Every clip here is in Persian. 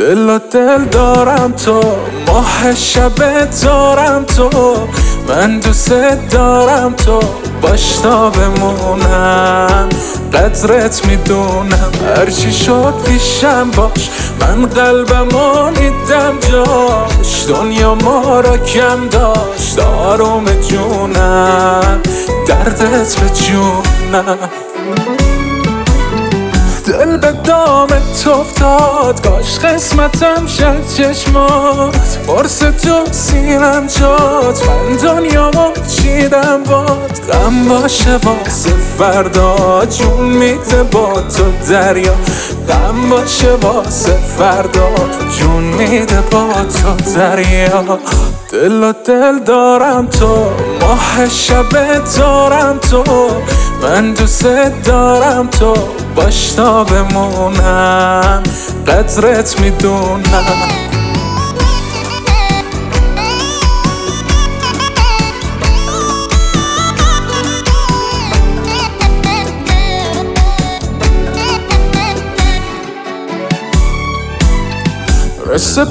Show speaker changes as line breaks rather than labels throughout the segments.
دل دارم تو، ماه شب دارم تو، من دوست دارم تو، باش تا بمونم، قدرت میدونم، هرچی شد پیشم باش، من قلبمو میدم جاش، دنیا ما را کم داشت، آروم جونم، دردت به جونم. دل به دامت افتاد، کاش قسمتم شد چشمات، برس تو سینم جات، من دنیامو چیدم باد، غم باشه واسه فردا، جون میده با تو دریا، غم باشه واسه فردا، جون میده با تو دریا. دل دارم تو، ماه شب دارم تو، من دوست دارم تو، باش تا بمونم، قدرت میدونم. رسه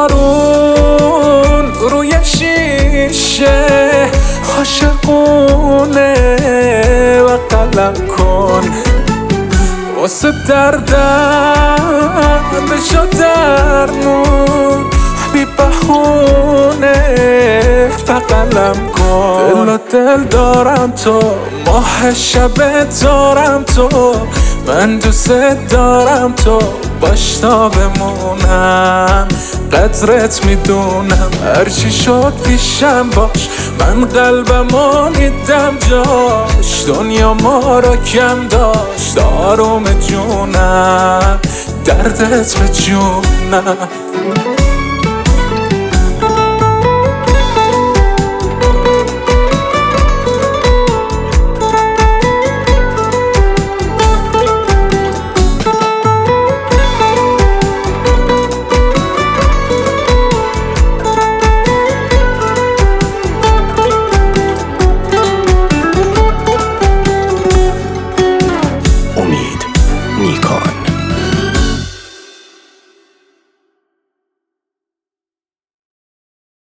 بارون روی شیشه، عاشقونه و قلم کن، واسه دردم بشو درمون، بی بهونه فقلم کن. دل دارم تو، ماه شب دارم تو، من دوست دارم تو، باش تا بمونم، قدرت میدونم، هرچی شد پیشم باش، من قلبمو میدم جاش، دنیا ما را کم داشت، آروم جونم، دردت به جونم.